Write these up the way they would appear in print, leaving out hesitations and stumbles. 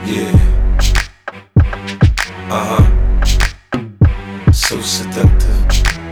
Yeah. So seductive.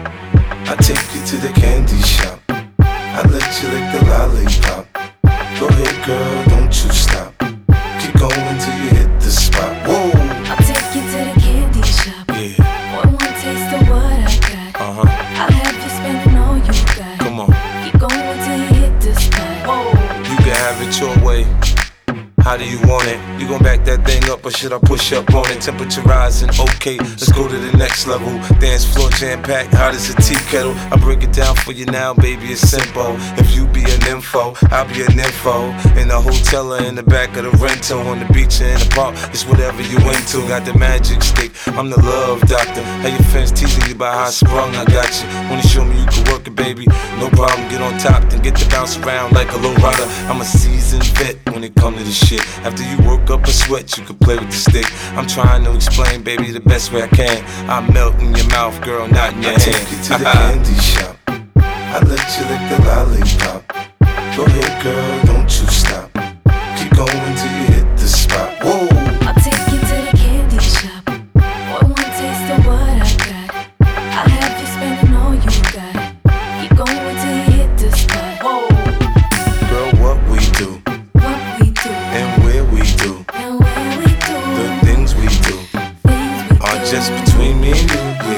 I take you to the candy shop. I let you lick the lollipop. Go ahead, girl, don't you stop. Keep going till you hit the spot. Whoa. I'll take you to the candy shop. Yeah. One taste of what I got. I'll have you spending all you got. Come on. Keep going till you hit the spot. Whoa. You can have it your way. How do you want it? You gon' back that thing up or should I push up on it? Temperature rising, okay, let's go to the next level. Dance floor jam-packed, hot as a tea kettle. I break it down for you now, baby, it's simple. If you be an info, I'll be an info. In the hotel or in the back of the rental, on the beach or in the park, it's whatever you into. Got the magic stick, I'm the love doctor. How your fans teasing you about how I sprung, I got you. Wanna show me you can work it, baby? No problem, get on top, then get to bounce around like a low rider. I'm a seasoned vet when it come to this shit. After you work up a sweat, you can play with the stick. I'm trying to explain, baby, the best way I can. I melt in your mouth, girl, not in your hand. I take you to the candy shop. I let you lick the lollipop. Go ahead, girl, don't you stop. Keep going till you hit the spot. Whoa. I'll take you to the candy shop. One taste of what I got. I'll have you spending all you got. Keep going till you hit the spot. Whoa. Girl, what we do, What we do, and where we do, and where we do, the things we do things we are do. just between me and you,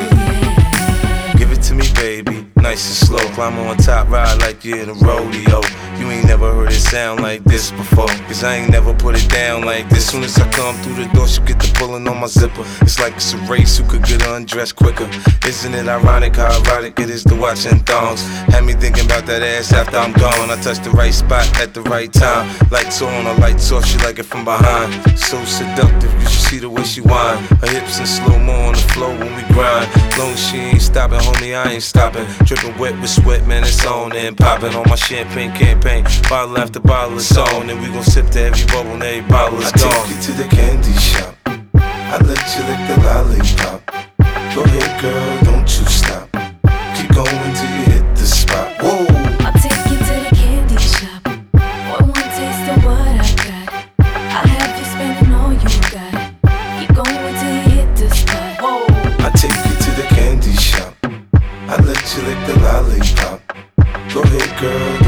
yeah. Give it to me, baby, nice and slow. Climb on top, ride like you're in a rodeo. You ain't never heard it sound like this before, cause I ain't never put it down like this. Soon as I come through the door, she get the pulling on my zipper. It's like it's a race, who could get undressed quicker. Isn't it ironic how erotic it is to watching thongs? Had me thinking about that ass after I'm gone. I touch the right spot at the right time. Lights on or lights off, she like it from behind. So seductive, you should see the way she whine. Her hips in slow-mo on the floor when we grind. Long as she ain't stopping, homie, I ain't stopping. Dripping wet with sweat, man, it's on and popping on my champagne campaign. Bottle after bottle is on, and we gon' sip to every bubble and every bottle is gone. I take you to the candy shop. I let you lick the lollipop. Go ahead, girl, don't you stop. Keep going till you hit the spot. Whoa. I'll take you to the candy shop. One taste of what I got. I'll have you spending all you got. Keep going till you hit the spot. Whoa. I take you to the candy shop. I let you lick the lollipop. Go ahead, girl.